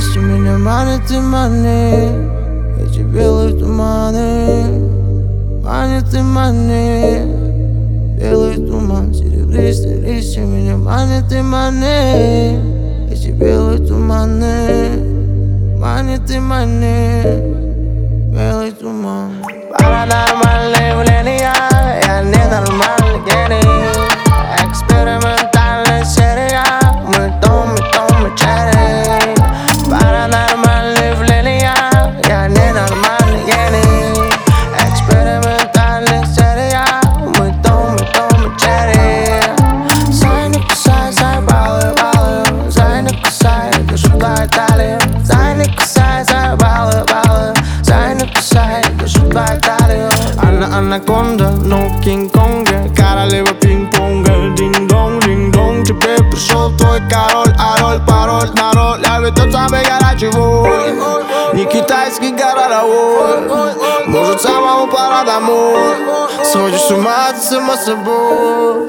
листья меня манят и манят. Эти белые туманы манят и манят. Белый туман, серебристые листья меня манят и манят. Эти белые туманы манят и манят. Белый туман. Паранормальные явления, я ненормальный гений. Экспериментальная серия, мы Том и Джерри. Паранормальные явления, я ненормальный гений. Экспериментальная серия, мы Том и Джерри. Зай не кусай, зай балую. Зай не кусай, держу твою талию. Зай не кусай, зай балую. Зай не кусай, держу твою талию. Анаконда, но Кинг-Конга, королева пинг-понга. Динг-донг, теперь пришел твой король. А роль, пароль, народ, я ведь тот самый горячий вой. Не китайский городовой, может, самому пора домой. Сходишь с ума, ты сама собой.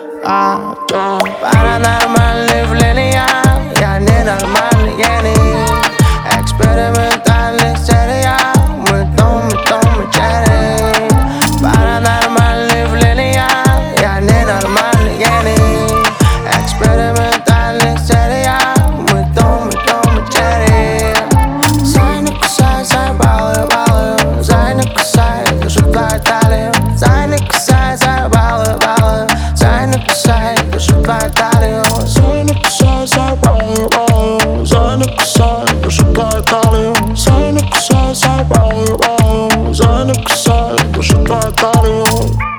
Паранормальные явления, я ненормальный гений. Экспериментальная серия, мы Том и Джерри. Паранормальные явления, я ненормальный гений. Экспериментальная серия, мы Том и Джерри. Зай не кусай, зай балую. Зай не кусай, держу твою талию. Зай не кусай, зай балую. Зай не кусай, держу твою талию. Зай не кусай, зай балую. Зай не кусай, держу твою талию. Зай не кусай, зай балую. Зай не кусай, держу твою талию.